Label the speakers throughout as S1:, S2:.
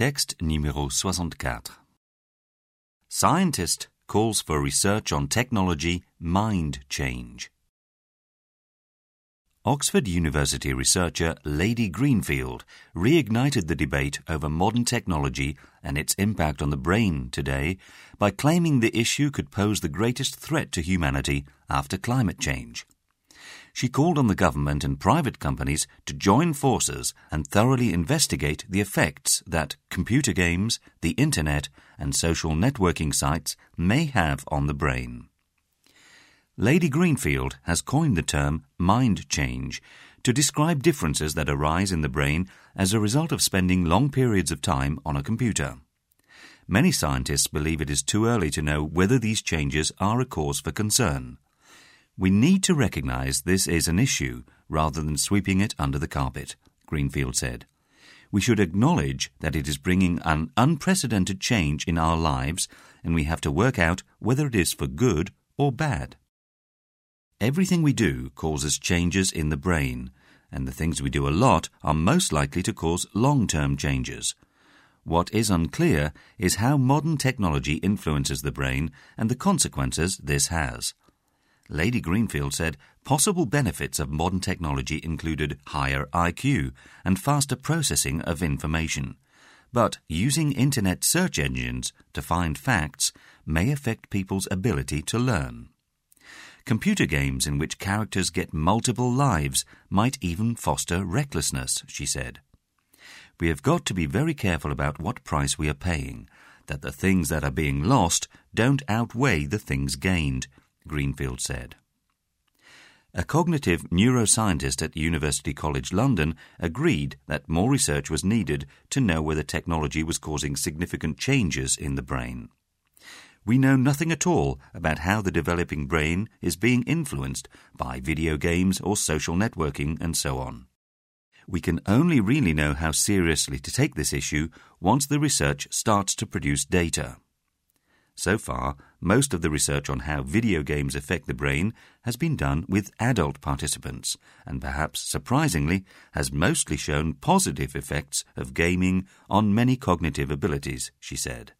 S1: Texte numéro 64. Scientist calls for research on technology mind change. Oxford University researcher Lady Greenfield reignited the debate over modern technology and its impact on the brain today by claiming the issue could pose the greatest threat to humanity after climate change. She called on the government and private companies to join forces and thoroughly investigate the effects that computer games, the internet, and social networking sites may have on the brain. Lady Greenfield has coined the term mind change to describe differences that arise in the brain as a result of spending long periods of time on a computer. Many scientists believe it is too early to know whether these changes are a cause for concern. We need to recognize this is an issue rather than sweeping it under the carpet, Greenfield said. We should acknowledge that it is bringing an unprecedented change in our lives, and we have to work out whether it is for good or bad. Everything we do causes changes in the brain, and the things we do a lot are most likely to cause long-term changes. What is unclear is how modern technology influences the brain and the consequences this has. Lady Greenfield said possible benefits of modern technology included higher IQ and faster processing of information. But using internet search engines to find facts may affect people's ability to learn. Computer games in which characters get multiple lives might even foster recklessness, she said. We have got to be very careful about what price we are paying, that the things that are being lost don't outweigh the things gained, Greenfield said. A cognitive neuroscientist at University College London agreed that more research was needed to know whether technology was causing significant changes in the brain. We know nothing at all about how the developing brain is being influenced by video games or social networking and so on. We can only really know how seriously to take this issue once the research starts to produce data. So far, most of the research on how video games affect the brain has been done with adult participants, and perhaps surprisingly has mostly shown positive effects of gaming on many cognitive abilities, she said.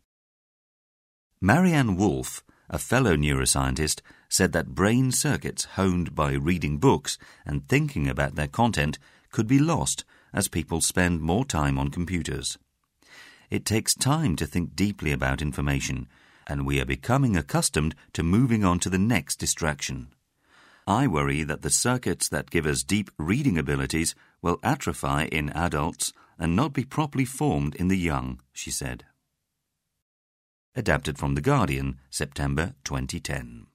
S1: Marianne Wolf, a fellow neuroscientist, said that brain circuits honed by reading books and thinking about their content could be lost as people spend more time on computers. It takes time to think deeply about information, and we are becoming accustomed to moving on to the next distraction. I worry that the circuits that give us deep reading abilities will atrophy in adults and not be properly formed in the young, she said. Adapted from The Guardian, September 2010.